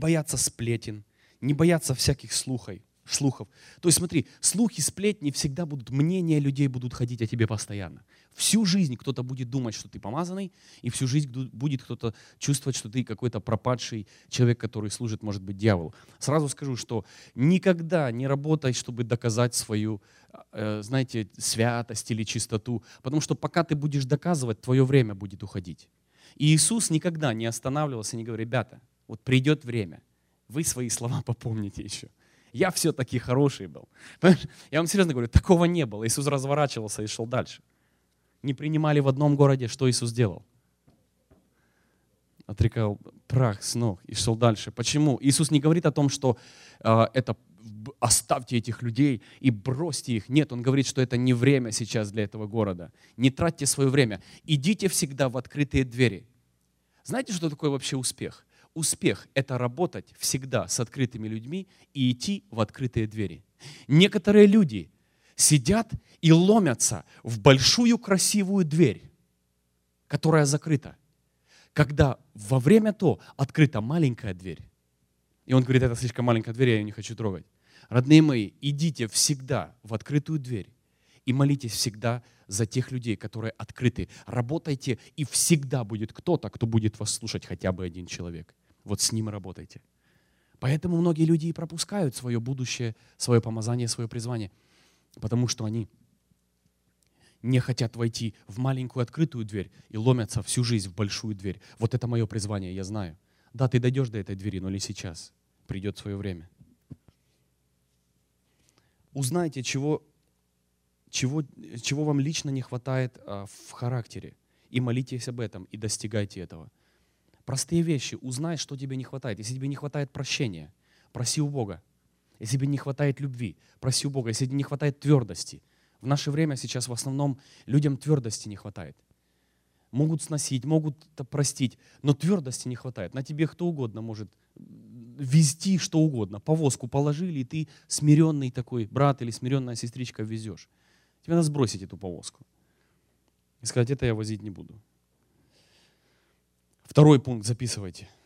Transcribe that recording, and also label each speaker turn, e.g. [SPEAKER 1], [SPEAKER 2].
[SPEAKER 1] бояться сплетен, не бояться всяких слухов. То есть смотри, слухи, сплетни всегда будут, мнения людей будут ходить о тебе постоянно. Всю жизнь кто-то будет думать, что ты помазанный, и всю жизнь будет кто-то чувствовать, что ты какой-то пропадший человек, который служит, может быть, дьяволу. Сразу скажу, что никогда не работай, чтобы доказать свою, знаете, святость или чистоту, потому что пока ты будешь доказывать, твое время будет уходить. И Иисус никогда не останавливался, не говорил: ребята, вот придет время, вы свои слова попомните еще. Я все-таки хороший был. Понимаешь? Я вам серьезно говорю, такого не было. Иисус разворачивался и шел дальше. Не принимали в одном городе, что Иисус делал? Отрекал прах с ног и шел дальше. Почему? Иисус не говорит о том, что это оставьте этих людей и бросьте их. Нет, Он говорит, что это не время сейчас для этого города. Не тратьте свое время. Идите всегда в открытые двери. Знаете, что такое вообще успех? Успех – это работать всегда с открытыми людьми и идти в открытые двери. Некоторые люди сидят и ломятся в большую красивую дверь, которая закрыта, когда во время то открыта маленькая дверь. И он говорит: это слишком маленькая дверь, я ее не хочу трогать. Родные мои, идите всегда в открытую дверь и молитесь всегда за тех людей, которые открыты. Работайте, и всегда будет кто-то, кто будет вас слушать, хотя бы один человек. Вот с ним работайте. Поэтому многие люди и пропускают свое будущее, свое помазание, свое призвание, потому что они не хотят войти в маленькую открытую дверь и ломятся всю жизнь в большую дверь. Вот это мое призвание, я знаю. Да, ты дойдешь до этой двери, но не сейчас. Придет свое время. Узнайте, чего вам лично не хватает в характере, и молитесь об этом, и достигайте этого. Простые вещи. Узнай, что тебе не хватает. Если тебе не хватает прощения, проси у Бога. Если тебе не хватает любви, проси у Бога. Если тебе не хватает твердости. В наше время сейчас в основном людям твердости не хватает. Могут сносить, могут простить, но твердости не хватает. На тебе кто угодно может везти что угодно. Повозку положили, и ты смиренный такой брат или смиренная сестричка везешь. Тебе надо сбросить эту повозку и сказать: это я возить не буду. Второй пункт записывайте.